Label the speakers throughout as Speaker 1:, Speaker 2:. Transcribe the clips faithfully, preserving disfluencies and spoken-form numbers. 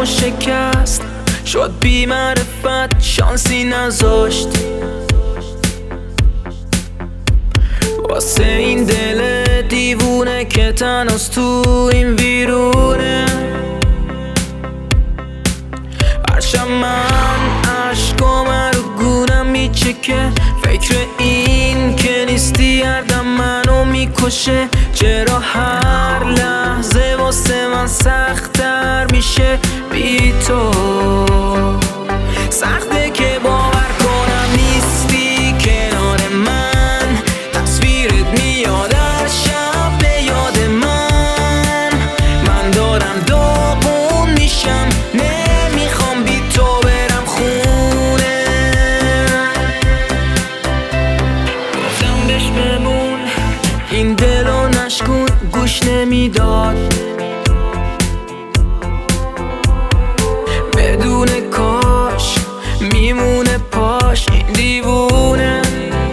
Speaker 1: و شکست، شد بی معرفت شانسی نذاشت. واسه این دل دیوونه که تنهاست تو این ویرونه، هرشم من عشقام رو گونم میچکه. فکر این که نیستی هر دم منو میکشه. چرا هر لحظه واسه من سخت‌تر میشه بی تو؟ سخته که باور کنم نیستی کنار من، تصویرت میاد هر شب به یاد من. من دارم داغون میشم، نمیخوام بی تو برم خونه. گفتم بهش بمون، این دلو نشکن، گوش نمیداد. بدون کاش میمونه پاش این دیوونه.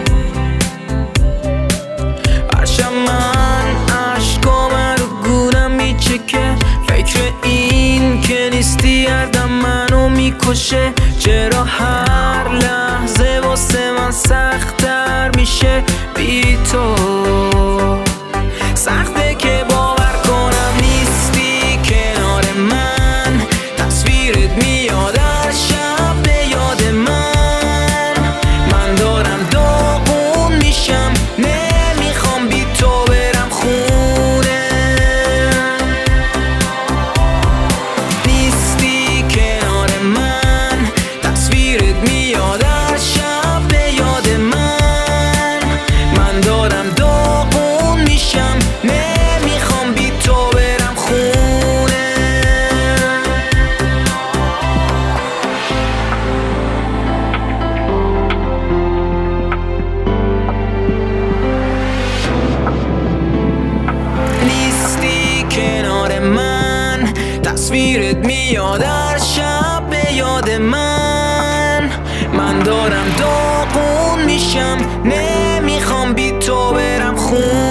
Speaker 1: هرشم من عشقام رو گونم میچکه. فکر این که نیستی هر دم منو میکشه. چرا هر لحظه واسه من سخت‌تر میشه بی تو؟ سخته که باور کنم نیستی کنار من، تصویرت میاد هر شب به یاد من. من دارم داغون میشم، نمیخوام بی تو برم خونه. نیستی کنار من، تصویرت میاد هر شب به یاد من. من دارم داغون میشم، نمیخوام بی تو برم خونه. نیستی کنار من، تصویرت میاد هر شب به یاد من. من دارم داغون میشم، نمیخوام بی تو برم خونه.